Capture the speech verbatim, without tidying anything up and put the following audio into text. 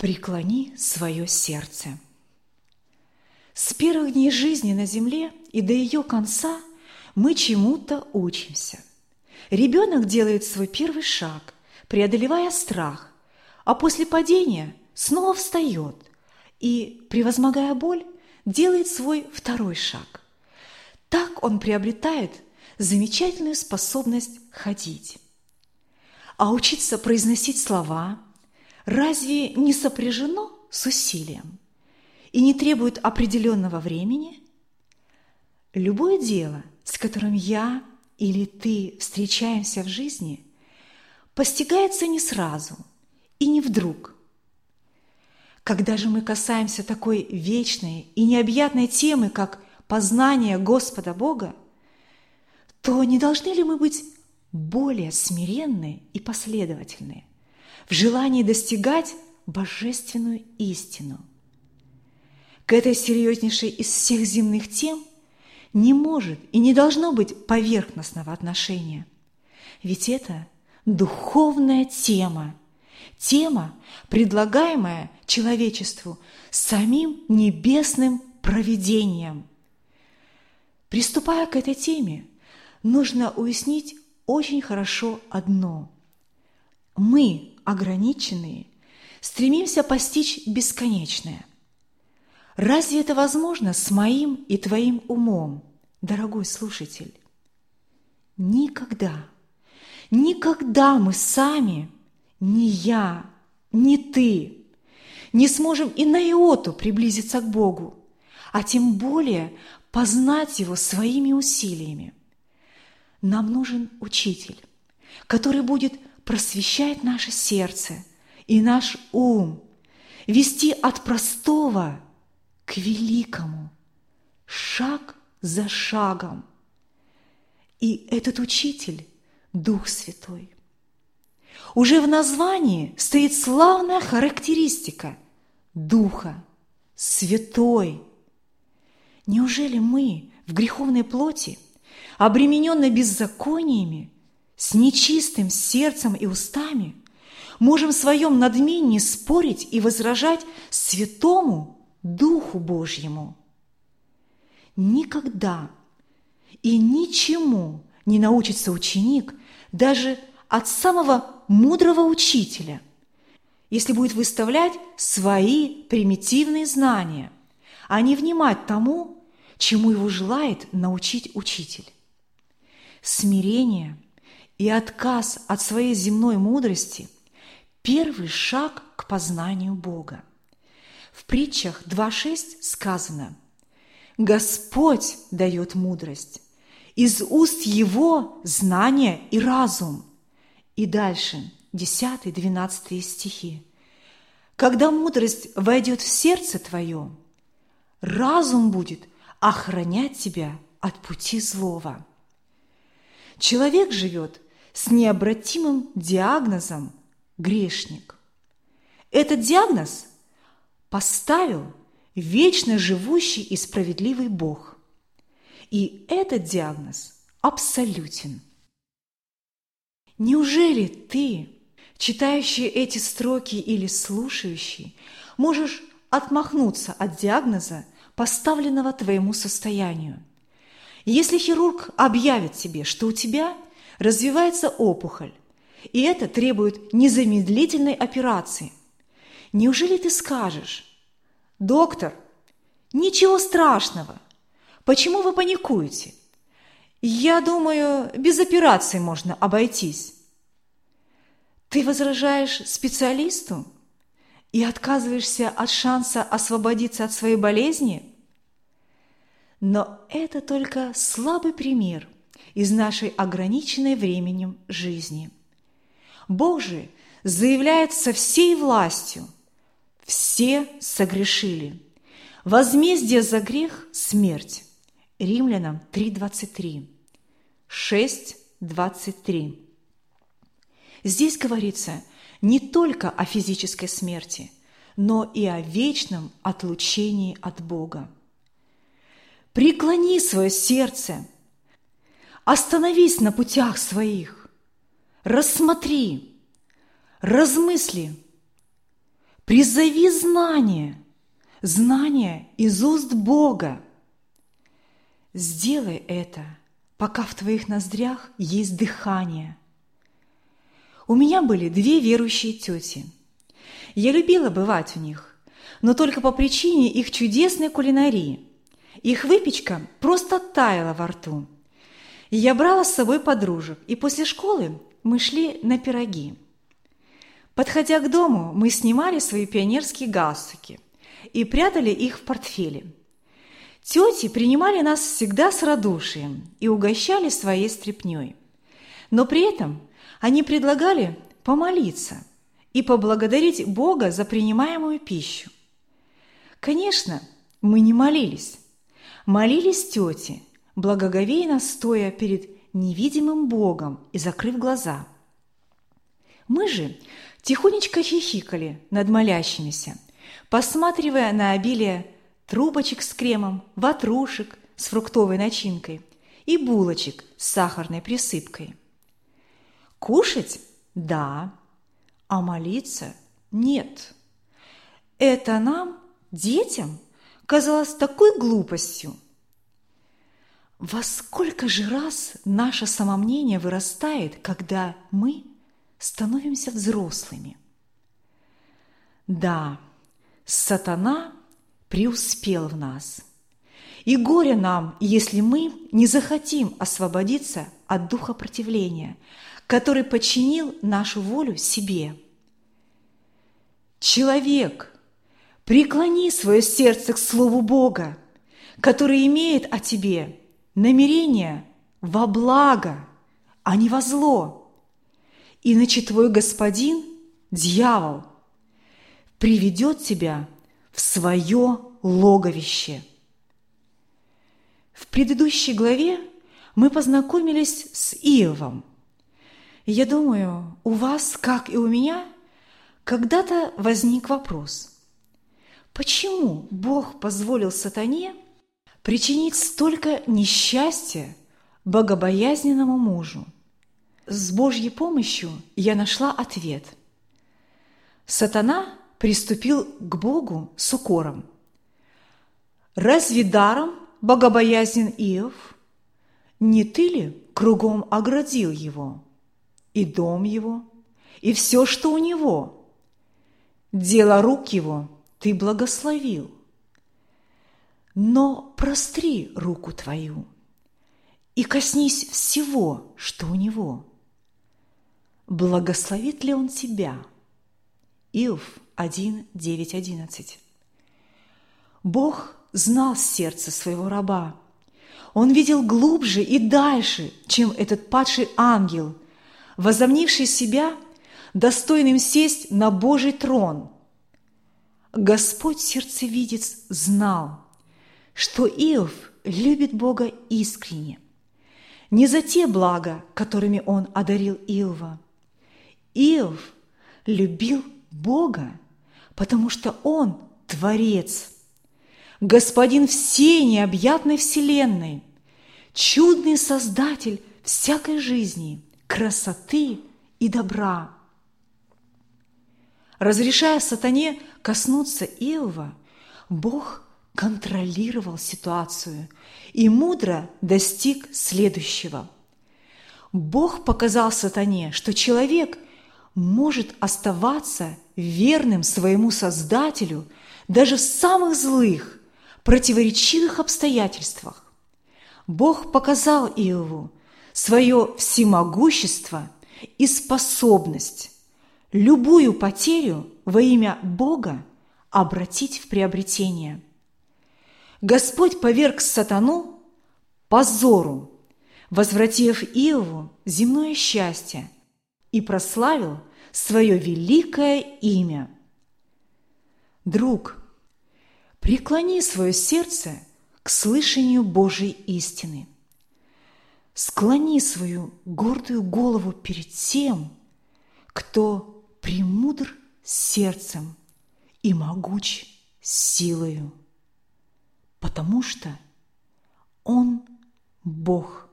Преклони свое сердце. С первых дней жизни на земле и до ее конца мы чему-то учимся. Ребенок делает свой первый шаг, преодолевая страх, а после падения снова встает и, превозмогая боль, делает свой второй шаг. Так он приобретает замечательную способность ходить. А учиться произносить слова разве не сопряжено с усилием и не требует определенного времени? Любое дело, с которым я или ты встречаемся в жизни, постигается не сразу и не вдруг. Когда же мы касаемся такой вечной и необъятной темы, как познание Господа Бога, то не должны ли мы быть более смиренны и последовательны в желании достигать божественную истину? К этой серьезнейшей из всех земных тем не может и не должно быть поверхностного отношения. Ведь это духовная тема, тема, предлагаемая человечеству самим небесным провидением. Приступая к этой теме, нужно уяснить очень хорошо одно. Мы, ограниченные, стремимся постичь бесконечное. Разве это возможно с моим и твоим умом, дорогой слушатель? Никогда, никогда мы сами, ни я, ни ты, не сможем и на иоту приблизиться к Богу, а тем более познать Его своими усилиями. Нам нужен учитель, который будет просвещать наше сердце и наш ум, вести от простого к великому, шаг за шагом. И этот учитель – Дух Святой. Уже в названии стоит славная характеристика Духа Святой. Неужели мы в греховной плоти, обремененной беззакониями, с нечистым сердцем и устами, можем в своем надмении спорить и возражать Святому Духу Божьему? Никогда и ничему не научится ученик даже от самого мудрого учителя, если будет выставлять свои примитивные знания, а не внимать тому, чему его желает научить учитель. Смирение и отказ от своей земной мудрости – первый шаг к познанию Бога. В притчах два шесть сказано: «Господь дает мудрость, из уст Его знание и разум». И дальше, десятый-двенадцатый стихи. «Когда мудрость войдет в сердце твое, разум будет охранять тебя от пути злого». Человек живет с необратимым диагнозом «грешник». Этот диагноз поставил вечно живущий и справедливый Бог. И этот диагноз абсолютен. Неужели ты, читающий эти строки или слушающий, можешь отмахнуться от диагноза, поставленного твоему состоянию? Если хирург объявит тебе, что у тебя развивается опухоль, и это требует незамедлительной операции, неужели ты скажешь: «Доктор, ничего страшного, почему вы паникуете? Я думаю, без операции можно обойтись». Ты возражаешь специалисту и отказываешься от шанса освободиться от своей болезни? Но это только слабый пример из нашей ограниченной временем жизни. Бог же заявляет со всей властью: все согрешили. Возмездие за грех – смерть. Римлянам три двадцать три, шесть двадцать три. Здесь говорится не только о физической смерти, но и о вечном отлучении от Бога. Преклони свое сердце, остановись на путях своих, рассмотри, размысли, Призови знание, знание из уст Бога. Сделай это, пока в твоих ноздрях есть дыхание. У меня были две верующие тети. Я любила бывать у них, но только по причине их чудесной кулинарии. Их выпечка просто таяла во рту. Я брала с собой подружек, и после школы мы шли на пироги. Подходя к дому, мы снимали свои пионерские галстуки и прятали их в портфеле. Тети принимали нас всегда с радушием и угощали своей стряпнёй. Но при этом они предлагали помолиться и поблагодарить Бога за принимаемую пищу. Конечно, мы не молились. Молились тети, благоговейно стоя перед невидимым Богом и закрыв глаза. Мы же тихонечко хихикали над молящимися, посматривая на обилие трубочек с кремом, ватрушек с фруктовой начинкой и булочек с сахарной присыпкой. Кушать – да, а молиться – нет. Это нам, детям, казалось такой глупостью. Во сколько же раз наше самомнение вырастает, когда мы становимся взрослыми? Да, сатана преуспел в нас. И горе нам, если мы не захотим освободиться от духа противления, который подчинил нашу волю себе. Человек, преклони свое сердце к Слову Бога, который имеет о тебе намерение во благо, а не во зло. Иначе твой господин, дьявол, приведет тебя в свое логовище. В предыдущей главе мы познакомились с Иовом. Я думаю, у вас, как и у меня, когда-то возник вопрос: почему Бог позволил сатане причинить столько несчастья богобоязненному мужу? С Божьей помощью я нашла ответ. Сатана приступил к Богу с укором: «Разве даром богобоязнен Иов? Не ты ли кругом оградил его, и дом его, и все, что у него? Дело рук его ты благословил. Но простри руку твою и коснись всего, что у него. Благословит ли он тебя?» Иов один, девять, одиннадцать. Бог знал сердце своего раба. Он видел глубже и дальше, чем этот падший ангел, возомнивший себя достойным сесть на Божий трон. Господь сердцевидец знал, что Иов любит Бога искренне, не за те блага, которыми он одарил Иова. Иов любил Бога, потому что он Творец, Господин всей необъятной вселенной, чудный Создатель всякой жизни, красоты и добра. Разрешая сатане коснуться Иова, Бог контролировал ситуацию и мудро достиг следующего. Бог показал сатане, что человек может оставаться верным своему Создателю даже в самых злых, противоречивых обстоятельствах. Бог показал Иову свое всемогущество и способность любую потерю во имя Бога обратить в приобретение. Господь поверг сатану позору, возвратив Иову земное счастье, и прославил свое великое имя. Друг, преклони свое сердце к слышанию Божьей истины. Склони свою гордую голову перед тем, кто премудр сердцем и могуч силою, потому что Он Бог.